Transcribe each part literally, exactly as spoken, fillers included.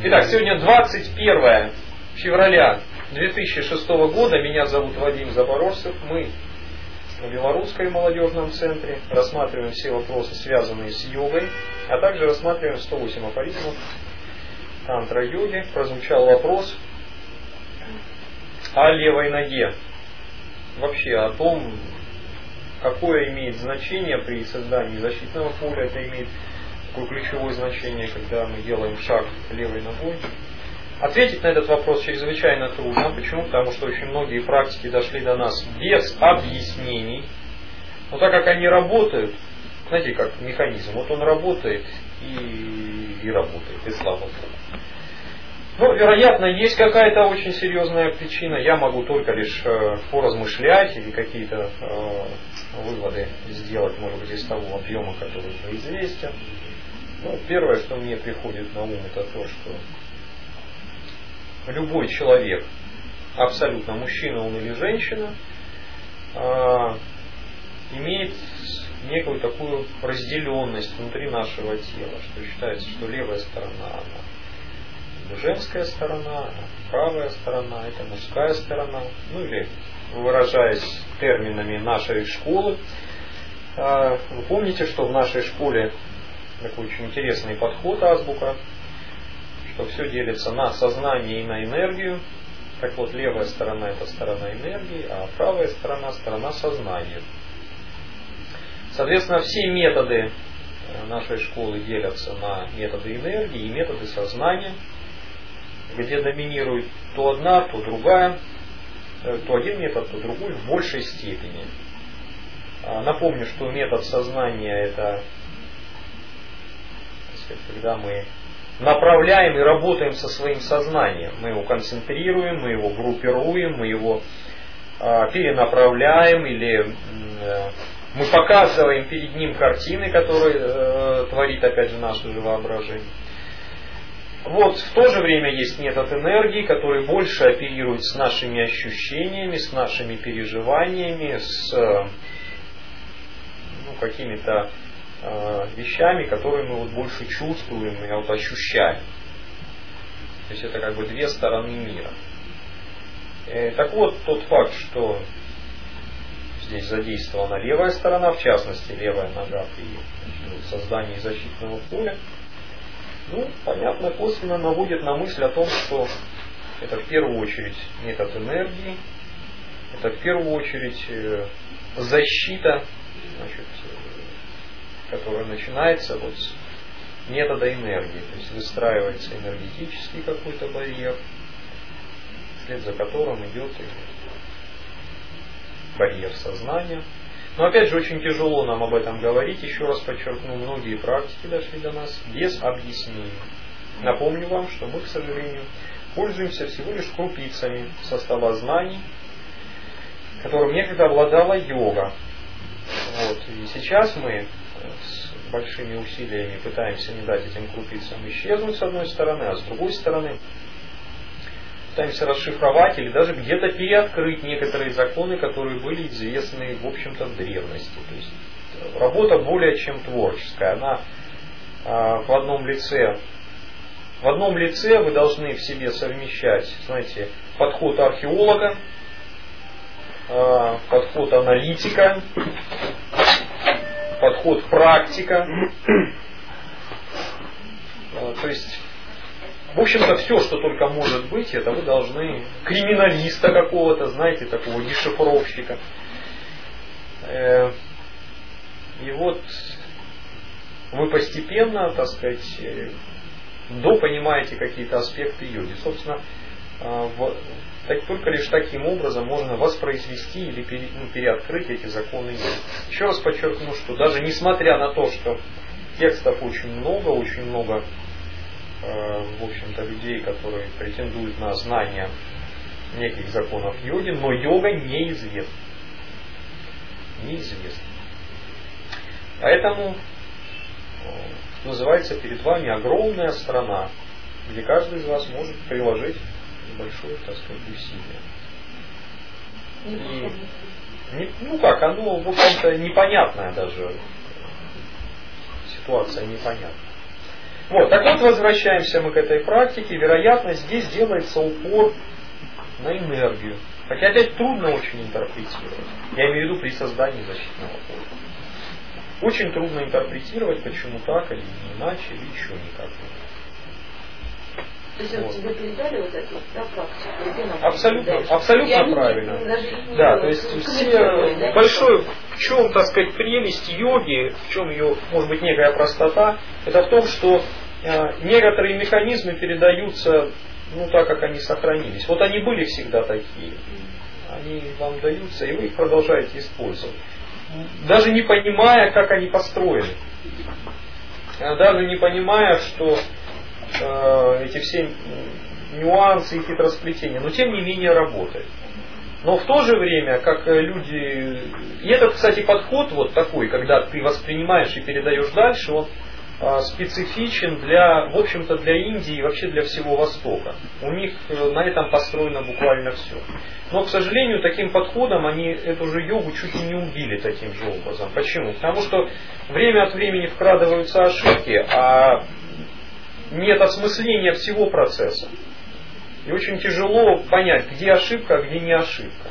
Итак, сегодня двадцать первое февраля две тысячи шестого года. Меня зовут Вадим Запорожцев. Мы в Белорусском молодежном центре рассматриваем все вопросы, связанные с йогой, а также рассматриваем сто восемь афоризмов тантра-йоги. Прозвучал вопрос о левой ноге. Вообще о том, какое имеет значение при создании защитного поля. Это имеет такое ключевое значение, когда мы делаем шаг левой ногой. Ответить на этот вопрос чрезвычайно трудно. Почему? Потому что очень многие практики дошли до нас без объяснений. Но так как они работают, знаете, как механизм, вот он работает и, и работает, и слава Богу. Ну, вероятно, есть какая-то очень серьезная причина. Я могу только лишь э, поразмышлять или какие-то э, выводы сделать, может быть, из того объема, который уже известен. Ну, первое, что мне приходит на ум, это то, что любой человек, абсолютно мужчина он или женщина, э, имеет некую такую разделенность внутри нашего тела, что считается, что левая сторона, она женская сторона, правая сторона, это мужская сторона. Ну или, выражаясь терминами нашей школы, вы помните, что в нашей школе такой очень интересный подход, азбука, что все делится на сознание и на энергию. Так вот, левая сторона это сторона энергии, а правая сторона сторона сознания. Соответственно, все методы нашей школы делятся на методы энергии и методы сознания, где доминирует то одна, то другая, то один метод, то другой в большей степени. Напомню, что метод сознания это, так сказать, когда мы направляем и работаем со своим сознанием. Мы его концентрируем, мы его группируем, мы его перенаправляем или мы показываем перед ним картины, которые творит опять же наше же воображение. Вот, в то же время есть метод энергии, который больше оперирует с нашими ощущениями, с нашими переживаниями, с ну, какими-то э, вещами, которые мы вот больше чувствуем и вот ощущаем. То есть это как бы две стороны мира. Э, так вот, тот факт, что здесь задействована левая сторона, в частности левая нога при создании защитного поля, ну, понятно, косвенно наводит на мысль о том, что это в первую очередь метод энергии, это в первую очередь защита, значит, которая начинается вот с метода энергии, то есть выстраивается энергетический какой-то барьер, вслед за которым идет барьер сознания. Но опять же очень тяжело нам об этом говорить. Еще раз подчеркну, многие практики дошли до нас без объяснений. Напомню вам, что мы, к сожалению, пользуемся всего лишь крупицами со стола знаний, которым некогда обладала йога. Вот. И сейчас мы с большими усилиями пытаемся не дать этим крупицам исчезнуть с одной стороны, а с другой стороны пытаемся расшифровать или даже где-то переоткрыть некоторые законы, которые были известны, в общем-то, в древности. То есть работа более чем творческая. Она а, в одном лице, в одном лице вы должны в себе совмещать, знаете, подход археолога, а, подход аналитика, подход практика. А, то есть в общем-то, все, что только может быть, это вы должны криминалиста какого-то, знаете, такого дешифровщика. И вот вы постепенно, так сказать, допонимаете какие-то аспекты йоги. Собственно, только лишь таким образом можно воспроизвести или пере, ну, переоткрыть эти законы йоги. Еще раз подчеркну, что даже несмотря на то, что текстов очень много, очень много в общем-то, людей, которые претендуют на знание неких законов йоги, но йога неизвестна. Неизвестна. Поэтому называется перед вами огромная страна, где каждый из вас может приложить большое, так сказать, усилие. И, ну как, оно, в общем-то, непонятная даже ситуация, непонятна. Вот, так вот, возвращаемся мы к этой практике. Вероятно, здесь делается упор на энергию. Хотя опять трудно очень интерпретировать. Я имею в виду при создании защитного поля. Очень трудно интерпретировать, почему так или иначе, или еще никак. То есть вот тебе передали вот эту да, практику? Абсолютно, абсолютно правильно. Не, да, то есть все да? большой, в чем, так сказать, прелесть йоги, в чем ее, может быть, некая простота, это в том, что э, некоторые механизмы передаются, ну, так, как они сохранились. Вот они были всегда такие. Они вам даются, и вы их продолжаете использовать. Даже не понимая, как они построены. Даже не понимая, что эти все нюансы и хитросплетения, но тем не менее работает. Но в то же время, как люди... И этот, кстати, подход вот такой, когда ты воспринимаешь и передаешь дальше, он специфичен для, в общем-то, для Индии и вообще для всего Востока. У них на этом построено буквально все. Но, к сожалению, таким подходом они эту же йогу чуть ли не убили таким же образом. Почему? Потому что время от времени вкрадываются ошибки, а нет осмысления всего процесса. И очень тяжело понять, где ошибка, а где не ошибка.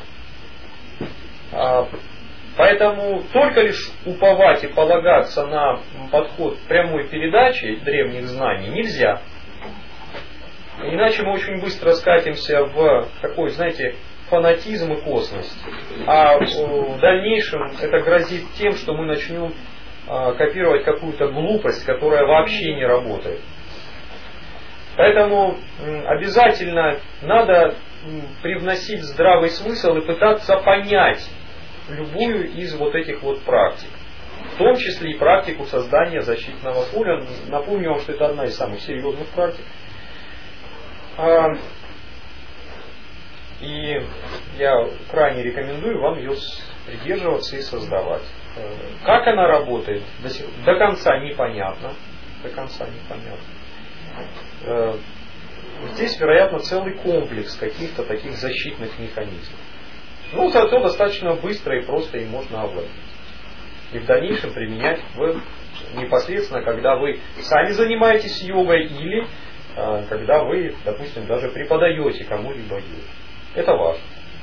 Поэтому только лишь уповать и полагаться на подход прямой передачи древних знаний нельзя. Иначе мы очень быстро скатимся в такой, знаете, фанатизм и косность. А в дальнейшем это грозит тем, что мы начнем копировать какую-то глупость, которая вообще не работает. Поэтому обязательно надо привносить здравый смысл и пытаться понять любую из вот этих вот практик. В том числе и практику создания защитного поля. Напомню вам, что это одна из самых серьезных практик. И я крайне рекомендую вам ее придерживаться и создавать. Как она работает, до, сих, до конца непонятно. До конца непонятно. Здесь, вероятно, целый комплекс каких-то таких защитных механизмов. Ну, зато достаточно быстро и просто им можно овладеть. И в дальнейшем применять в, непосредственно, когда вы сами занимаетесь йогой или э, когда вы, допустим, даже преподаете кому-либо йогу. Это важно.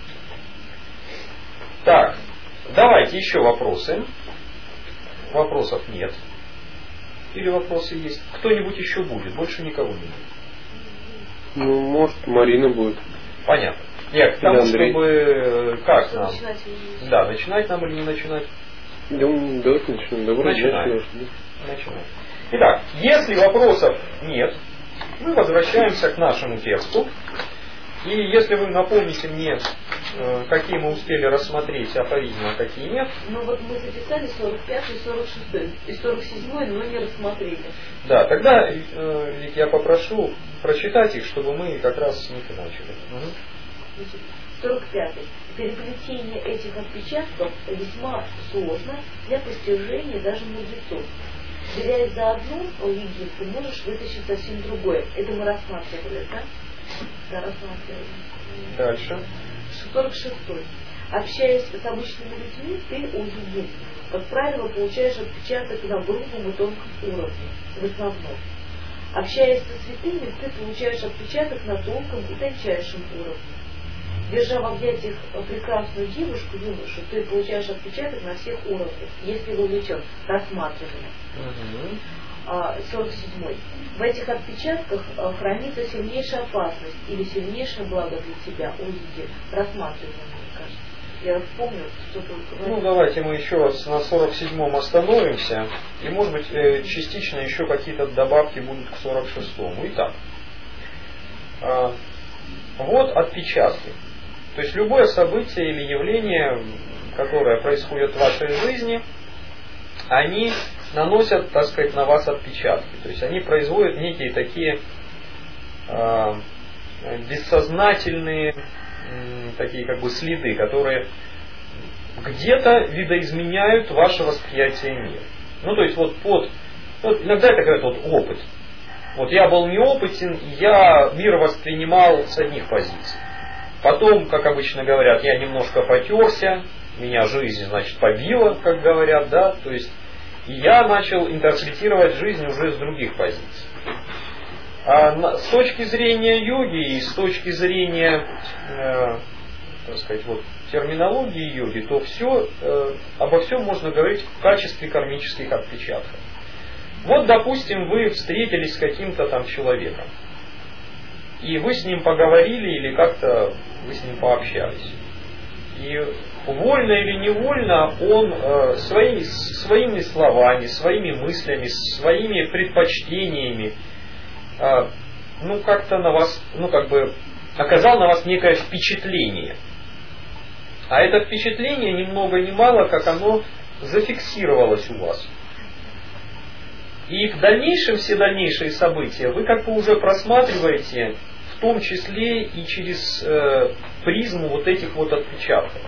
Так, давайте еще вопросы. Вопросов нет. Или вопросы есть? Кто-нибудь еще будет? Больше никого не будет. Ну, может, Марина будет. Понятно. Нет, к тому, чтобы... Как нам? Начинать. Да, начинать нам или не начинать? Да, давайте начнем. Да, начинаем. Начинаем. Итак, если вопросов нет, мы возвращаемся к нашему тексту. И если вы напомните мне, какие мы успели рассмотреть афоризмы, а какие нет. Ну вот мы записали сорок пятый и сорок шестой, и сорок седьмой, но не рассмотрели. Да, тогда э, я попрошу прочитать их, чтобы мы как раз с них и начали. Угу. сорок пятый. Переплетение этих отпечатков весьма сложно для постижения даже мудрецов. Теряясь за одну легию, ты можешь вытащить совсем другое. Это мы рассматривали, да? Да, рассматривали. Дальше. сорок шестой. Общаясь с обычными людьми, ты уединен. Как правило, получаешь отпечаток на грубом и тонком уровне, в основном. Общаясь со святыми, ты получаешь отпечаток на тонком и тончайшем уровне. Держа в объятиях прекрасную девушку, юношу, ты получаешь отпечаток на всех уровнях, если вовлечен рассматривание. сорок седьмой. В этих отпечатках хранится сильнейшая опасность или сильнейшее благо для тебя, увидев рассматривание, мне кажется. Я вспомню, что только... Ну, давайте мы еще раз на сорок седьмом остановимся, и, может быть, частично еще какие-то добавки будут к сорок шестому. Итак, вот отпечатки. То есть любое событие или явление, которое происходит в вашей жизни, они наносят, так сказать, на вас отпечатки. То есть они производят некие такие э, бессознательные э, такие как бы следы, которые где-то видоизменяют ваше восприятие мира. Ну, то есть вот под... Вот иногда это говорят вот опыт. Вот я был неопытен, я мир воспринимал с одних позиций. Потом, как обычно говорят, я немножко потерся, меня жизнь, значит, побила, как говорят, да, то есть И я начал интерпретировать жизнь уже с других позиций. А с точки зрения йоги и с точки зрения, э, так сказать, вот, терминологии йоги, то все, э, обо всем можно говорить в качестве кармических отпечатков. Вот, допустим, вы встретились с каким-то там человеком, и вы с ним поговорили или как-то вы с ним пообщались. И вольно или невольно он э, своими, своими словами, своими мыслями, своими предпочтениями э, ну как-то на вас, ну как бы оказал на вас некое впечатление. А это впечатление ни много ни мало, как оно зафиксировалось у вас. И в дальнейшем все дальнейшие события вы как бы уже просматриваете, в том числе и через э, призму вот этих вот отпечатков.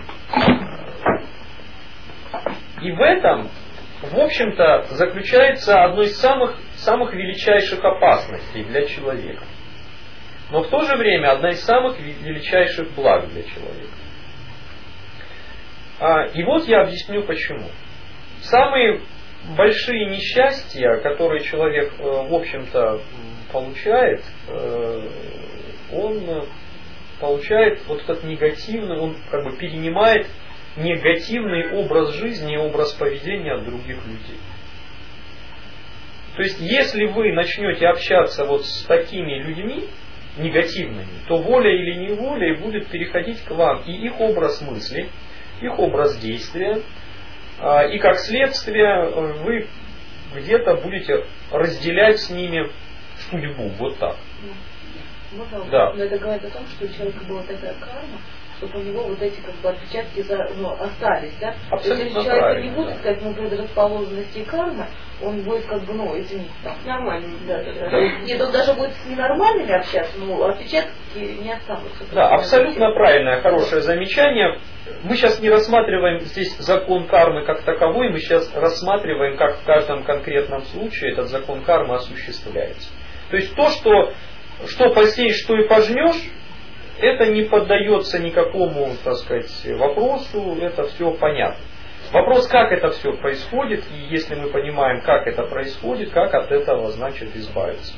И в этом, в общем-то, заключается одно из самых, самых величайших опасностей для человека. Но в то же время одна из самых величайших благ для человека. А, и вот я объясню почему. Самые большие несчастья, которые человек, в общем-то, получает, он получает вот этот негативный, он как бы перенимает негативный образ жизни и образ поведения от других людей. То есть, если вы начнете общаться вот с такими людьми, негативными, то волей или неволей будет переходить к вам и их образ мысли, их образ действия, и как следствие вы где-то будете разделять с ними судьбу. Вот так. Можно, да. Но это говорит о том, что у человека была такая карма, чтобы у него вот эти как бы отпечатки за, ну, остались, да? Абсолютно. То есть, если человек не будет, сказать, ну, предрасположенности кармы, он будет как бы, ну, этим там, нормальным, да, да, да. да. Нет, он даже будет с ненормальными общаться, но отпечатки не останутся. Да, абсолютно правильное, хорошее замечание. Мы сейчас не рассматриваем здесь закон кармы как таковой, мы сейчас рассматриваем, как в каждом конкретном случае этот закон кармы осуществляется. То есть то, что, что посеешь, что и пожнешь, это не поддается никакому, так сказать, вопросу, это все понятно. Вопрос, как это все происходит, и если мы понимаем, как это происходит, как от этого, значит, избавиться.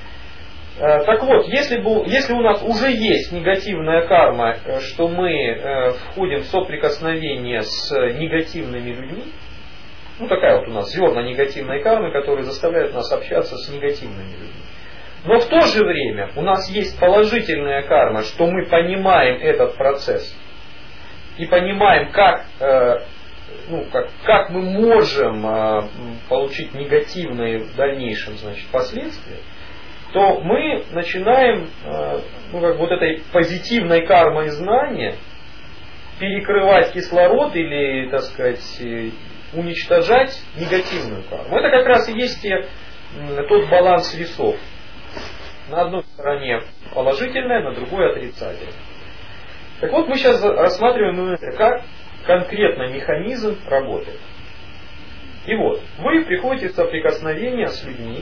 Так вот, если, бы, если у нас уже есть негативная карма, что мы входим в соприкосновение с негативными людьми, ну такая вот у нас зерна негативной кармы, которые заставляют нас общаться с негативными людьми. Но в то же время у нас есть положительная карма, что мы понимаем этот процесс и понимаем, как, ну, как, как мы можем получить негативные в дальнейшем, значит, последствия, то мы начинаем, ну, как вот этой позитивной кармой знания перекрывать кислород или, так сказать, уничтожать негативную карму. Это как раз и есть тот баланс весов. На одной стороне положительное, на другой отрицательное. Так вот, мы сейчас рассматриваем, как конкретно механизм работает. И вот, вы приходите в соприкосновение с людьми,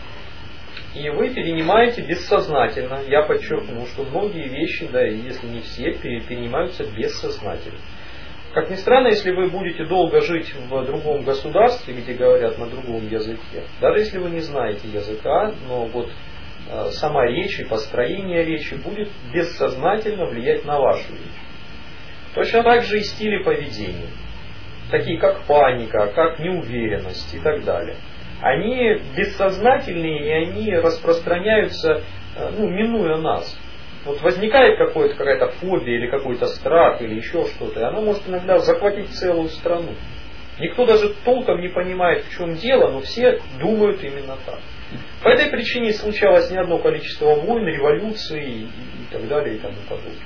и вы перенимаете бессознательно. Я подчеркну, что многие вещи, да, если не все, перенимаются бессознательно. Как ни странно, если вы будете долго жить в другом государстве, где говорят на другом языке, даже если вы не знаете языка, но вот э, сама речь и построение речи будет бессознательно влиять на вашу речь. Точно так же и стили поведения, такие как паника, как неуверенность и так далее. Они бессознательные, и они распространяются, ну, минуя нас. Вот возникает какая-то какая-то фобия или какой-то страх или еще что-то, и оно может иногда захватить целую страну. Никто даже толком не понимает, в чем дело, но все думают именно так. По этой причине случалось не одно количество войн, революций и, и так далее и тому подобное.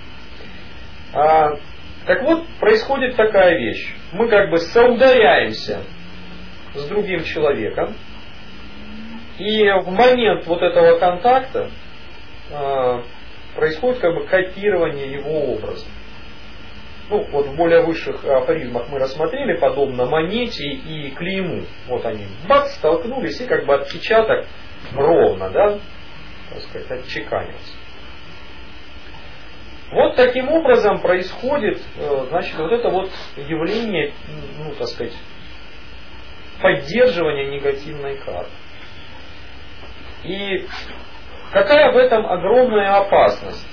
А, так вот, происходит такая вещь. Мы как бы соударяемся с другим человеком, и в момент вот этого контакта э, происходит как бы копирование его образа. Ну, вот в более высших афоризмах мы рассмотрели, подобно монете и клейму. Вот они, бац, столкнулись, и как бы отпечаток ровно, да, так сказать, отчеканился. Вот таким образом происходит, значит, вот это вот явление, ну, так сказать, поддерживания негативной кармы. И какая в этом огромная опасность?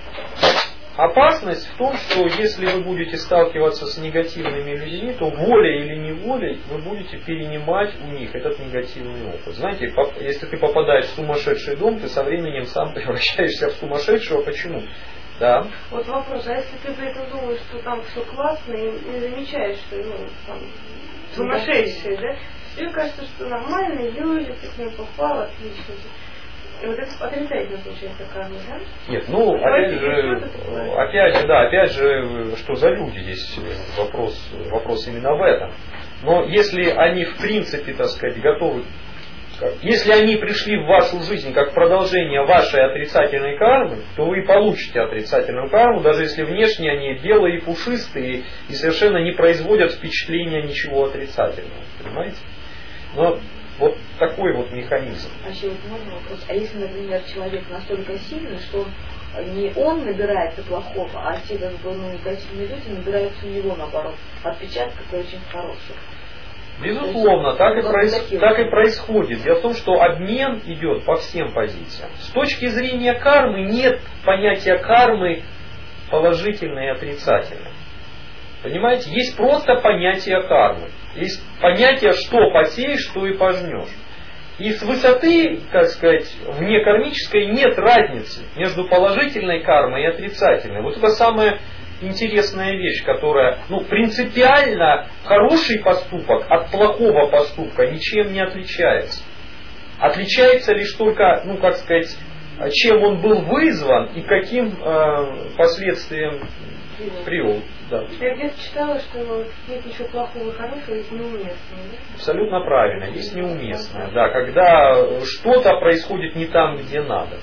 Опасность в том, что если вы будете сталкиваться с негативными людьми, то волей или неволей вы будете перенимать у них этот негативный опыт. Знаете, если ты попадаешь в сумасшедший дом, ты со временем сам превращаешься в сумасшедшего. Почему? Да. Вот вопрос, а если ты при этом думаешь, что там все классно, и не замечаешь, что ну, там сумасшедший, да? Тебе кажется, что нормальный, люди, ты к ним попал, отлично. И вот это отрицательно получается карма, да? Нет, ну, опять же, опять же, да, опять же, что за люди здесь вопрос, вопрос именно в этом. Но если они в принципе, так сказать, готовы, если они пришли в вашу жизнь как продолжение вашей отрицательной кармы, то вы и получите отрицательную карму, даже если внешне они белые и пушистые и совершенно не производят впечатления ничего отрицательного. Понимаете? Но вот такой вот механизм. А еще вот можно вопрос. А если, например, человек настолько сильный, что не он набирается плохого, а те как бы, ну, негативные люди набираются у него, наоборот, отпечатков очень хороших. Безусловно, есть, так, и проис... так и происходит. Дело в том, что обмен идет по всем позициям. С точки зрения кармы нет понятия кармы положительной и отрицательной. Понимаете? Есть просто понятие кармы. Есть понятие, что посеешь, что и пожнешь. И с высоты, так сказать, вне кармической нет разницы между положительной кармой и отрицательной. Вот это самая интересная вещь, которая, ну, принципиально хороший поступок от плохого поступка ничем не отличается. Отличается лишь только, ну, как сказать, чем он был вызван и каким э, последствиям привел. Да. Я где-то читала, что нет ничего плохого и хорошего, есть неуместное. Да? Абсолютно правильно, есть неуместное. Да, когда что-то происходит не там, где надо.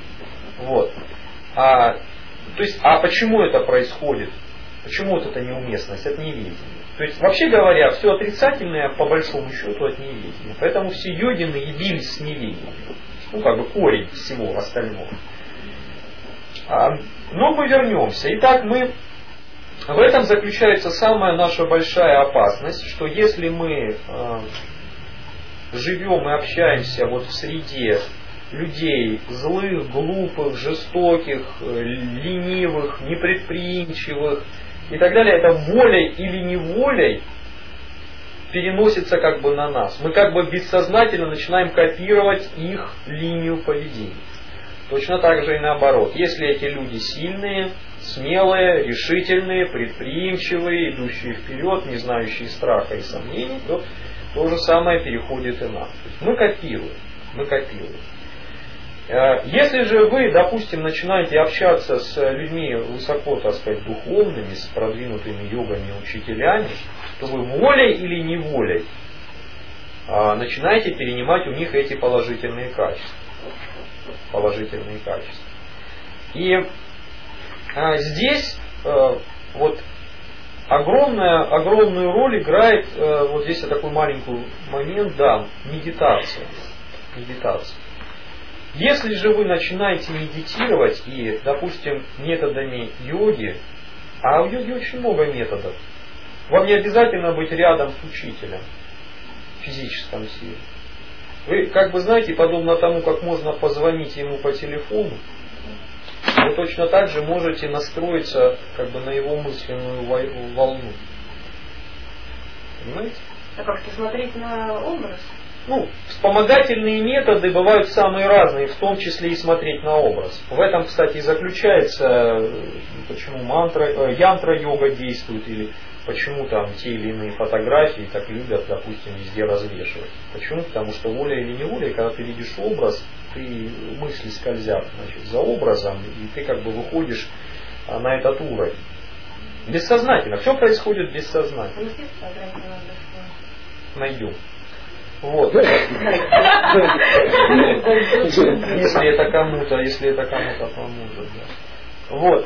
Вот. А, то есть, а почему это происходит? Почему вот эта неуместность? От неведения. То есть, вообще говоря, все отрицательное по большому счету от неведения. Поэтому все йогины явились с неведением. Ну, как бы корень всего остального. А, но мы вернемся. Итак, мы... В этом заключается самая наша большая опасность, что если мы э, живем и общаемся вот в среде людей злых, глупых, жестоких, ленивых, непредприимчивых и так далее, это волей или неволей переносится как бы на нас. Мы как бы бессознательно начинаем копировать их линию поведения. Точно так же и наоборот. Если эти люди сильные, смелые, решительные, предприимчивые, идущие вперед, не знающие страха и сомнений, то то же самое переходит и нам. То есть мы копируем. Мы копируем. Если же вы, допустим, начинаете общаться с людьми высоко, так сказать, духовными, с продвинутыми йогами и учителями, то вы волей или неволей начинаете перенимать у них эти положительные качества. Положительные качества. И а, здесь а, вот огромная, огромную роль играет, а, вот здесь я такой маленький момент, да, медитация. Медитация. Если же вы начинаете медитировать и, допустим, методами йоги, а в йоге очень много методов, вам не обязательно быть рядом с учителем в физическом силе. Вы, как бы знаете, подобно тому, как можно позвонить ему по телефону, вы точно так же можете настроиться как бы на его мысленную волну. Понимаете? А как-то смотреть на образ? Ну, вспомогательные методы бывают самые разные, в том числе и смотреть на образ. В этом, кстати, и заключается, почему мантра, янтра-йога действует, или почему там те или иные фотографии так любят, допустим, везде развешивать. Почему? Потому что воля или неволя, когда ты видишь образ, ты мысли скользят, значит, за образом, и ты как бы выходишь на этот уровень. Бессознательно. Все происходит бессознательно. Найдем. Вот. Если это кому-то, если это кому-то поможет. Да. Вот.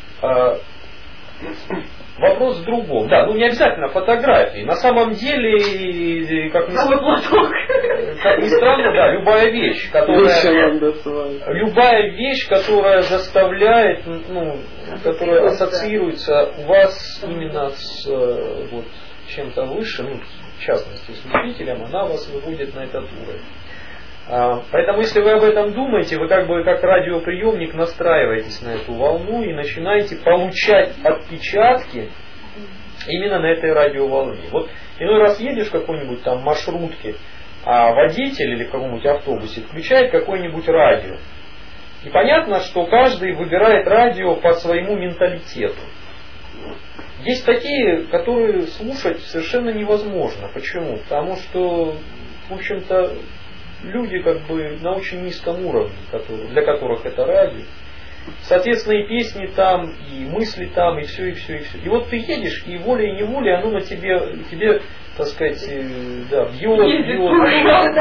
Вопрос в другом. Да, ну не обязательно фотографии. На самом деле, как ни, как ни странно, да, любая вещь, которая, любая вещь, которая заставляет, ну, которая ассоциируется у вас именно с вот, чем-то высшим, ну, в частности с учителем, она вас выводит на этот уровень. Поэтому, если вы об этом думаете, вы как бы как радиоприемник настраиваетесь на эту волну и начинаете получать отпечатки именно на этой радиоволне. Вот иной раз едешь в какой-нибудь там маршрутке, а водитель или в каком-нибудь автобусе включает какое-нибудь радио. И понятно, что каждый выбирает радио по своему менталитету. Есть такие, которые слушать совершенно невозможно. Почему? Потому что, в общем-то, люди как бы на очень низком уровне, которые, для которых это радио. Соответственно, и песни там, и мысли там, и все, и все, и все. И вот ты едешь, и волей-неволей оно на тебе, тебе, так сказать, да, бьет, бьет.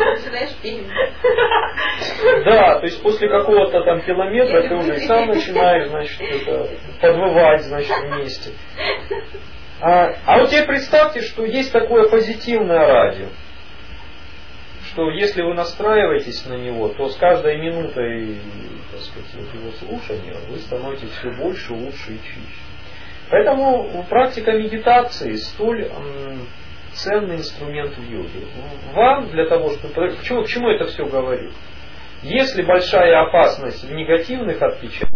Да, то есть после какого-то там километра ты уже сам начинаешь, значит, это, подвывать, значит, вместе. А, а вот теперь представьте, что есть такое позитивное радио. Что если вы настраиваетесь на него, то с каждой минутой, так сказать, вот его слушания вы становитесь все больше, лучше и чище. Поэтому практика медитации столь м, ценный инструмент в йоге. Вам для того, чтобы... К чему, к чему это все говорю? Если большая опасность в негативных отпечатках,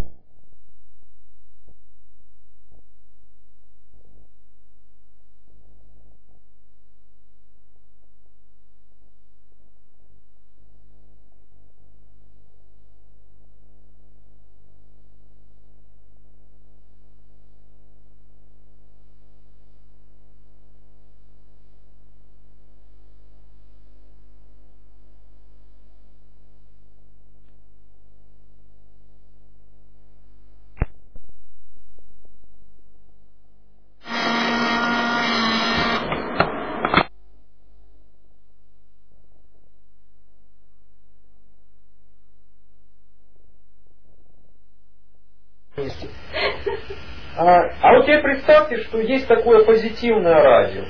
А, а вот теперь представьте, что есть такое позитивное радио,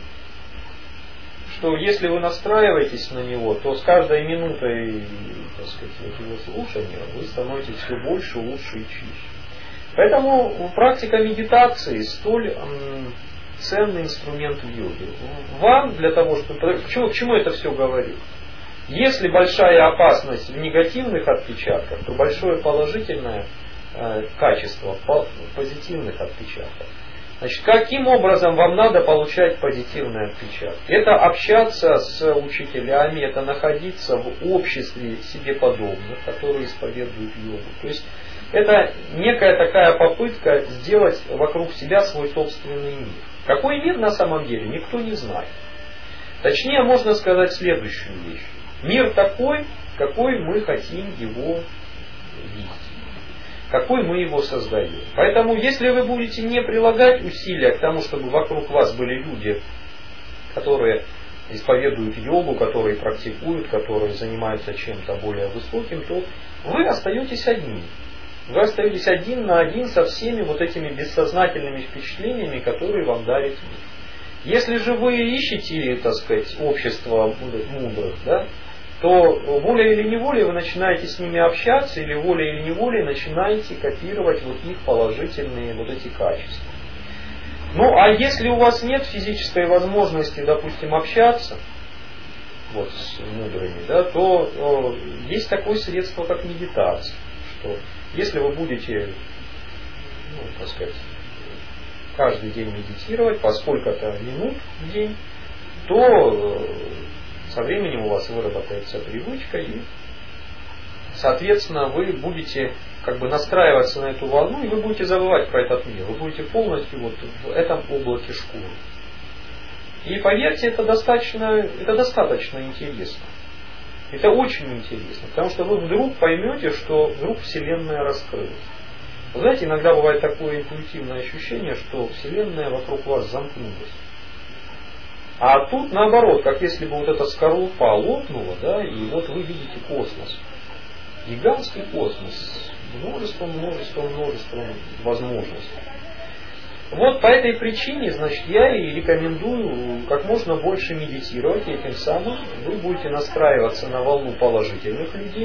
что если вы настраиваетесь на него, то с каждой минутой, так сказать, вот его слушания вы становитесь все больше, лучше и чище. Поэтому практика медитации столь м, ценный инструмент в йоге. Вам для того, чтобы... К чему, к чему это все говорю? Если большая опасность в негативных отпечатках, то большое положительное качество позитивных отпечатков. Значит, каким образом вам надо получать позитивные отпечатки? Это общаться с учителями, это находиться в обществе себе подобных, которые исповедуют йогу. То есть это некая такая попытка сделать вокруг себя свой собственный мир. Какой мир на самом деле, никто не знает. Точнее, можно сказать следующую вещь. Мир такой, какой мы хотим его видеть. Какой мы его создаем. Поэтому, если вы будете не прилагать усилия к тому, чтобы вокруг вас были люди, которые исповедуют йогу, которые практикуют, которые занимаются чем-то более высоким, то вы остаетесь одни. Вы остаетесь один на один со всеми вот этими бессознательными впечатлениями, которые вам дарит мир. Если же вы ищете, так сказать, общество мудрых, да, то волей или неволей вы начинаете с ними общаться, или волей или неволей начинаете копировать вот их положительные вот эти качества. Ну, а если у вас нет физической возможности, допустим, общаться вот, с мудрыми, да, то, то есть такое средство, как медитация. Что если вы будете, ну, так сказать, каждый день медитировать по сколько-то минут в день, то со временем у вас выработается привычка, и, соответственно, вы будете как бы настраиваться на эту волну, и вы будете забывать про этот мир. Вы будете полностью вот в этом облаке шкуры. И поверьте, это достаточно, это достаточно интересно. Это очень интересно, потому что вы вдруг поймете, что вдруг Вселенная раскрылась. Вы знаете, иногда бывает такое интуитивное ощущение, что Вселенная вокруг вас замкнулась. А тут наоборот, как если бы вот эта скорлупа лопнула, да, и вот вы видите космос. Гигантский космос. Множество, множество, множество возможностей. Вот по этой причине, значит, я и рекомендую как можно больше медитировать, и тем самым вы будете настраиваться на волну положительных людей,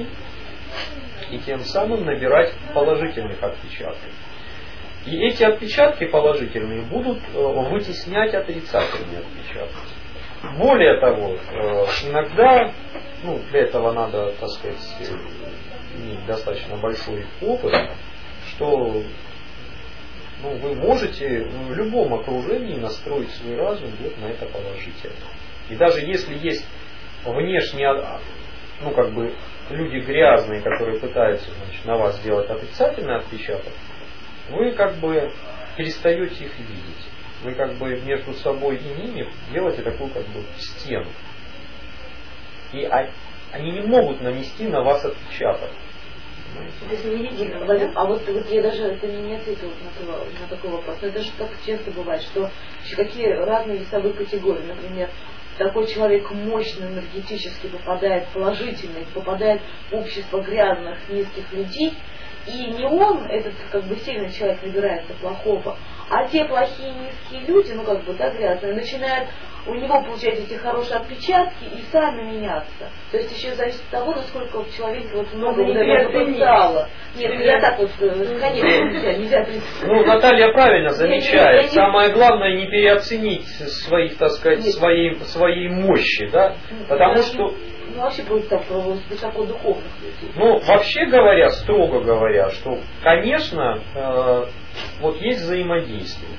и тем самым набирать положительных отпечатков. И эти отпечатки положительные будут вытеснять отрицательные отпечатки. более того, иногда, ну, для этого надо, так сказать, иметь достаточно большой опыт, что ну, вы можете в любом окружении настроить свой разум вот на это положительно. И даже если есть внешне, ну, как бы, люди грязные, которые пытаются, значит, на вас сделать отрицательный отпечаток, вы как бы перестаете их видеть. Вы как бы между собой и ними делаете такую как бы стену. И они не могут нанести на вас отпечаток. То есть не видно, Владимир, а вот, вот я даже это не, не ответила на, на такой вопрос. Но это же так часто бывает, что какие разные весовые категории. Например, такой человек мощно энергетически попадает положительно, попадает в общество грязных, низких людей, и не он, этот как бы сильный человек, набирается плохого, а те плохие низкие люди, ну как бы, да, грязные, начинают у него получать эти хорошие отпечатки и сами меняться. То есть еще зависит от того, насколько в человеке вот много вот этого потенциала. Нет, я так вот, конечно, нельзя, нельзя представить. Ну, Наталья правильно замечает. Самое главное не переоценить своих, так сказать, своей, своей мощи, да? Потому что ну, вообще просто высокодуховных людей. Ну, вообще говоря, строго говоря, что, конечно, э, вот есть взаимодействие.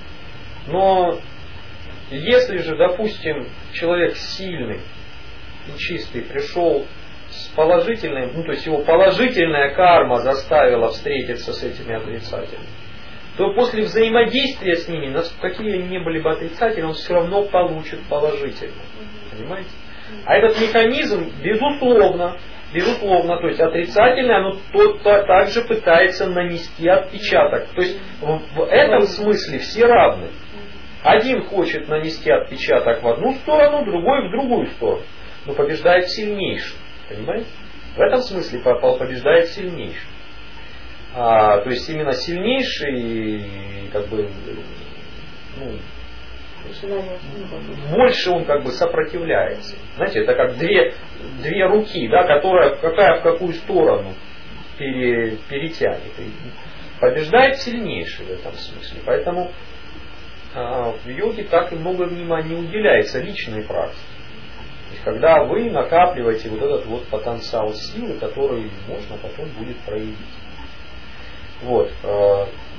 Но если же, допустим, человек сильный и чистый пришел с положительной, ну, то есть его положительная карма заставила встретиться с этими отрицательными, то после взаимодействия с ними, какие они не были бы отрицательны, он все равно получит положительно. Понимаете? А этот механизм, безусловно, безусловно, то есть отрицательное, оно то, то, также пытается нанести отпечаток. То есть в, в этом смысле все равны. Один хочет нанести отпечаток в одну сторону, другой в другую сторону. Но побеждает сильнейший. Понимаете? В этом смысле побеждает сильнейший. А, то есть именно сильнейший, как бы, ну, больше он как бы сопротивляется. Знаете, это как две, две руки, да, которая какая в какую сторону пере, перетянет. Побеждает сильнейший в этом смысле. Поэтому а, в йоге так и много внимания уделяется личной практике. То есть, когда вы накапливаете вот этот вот потенциал силы, который можно потом будет проявить. Вот.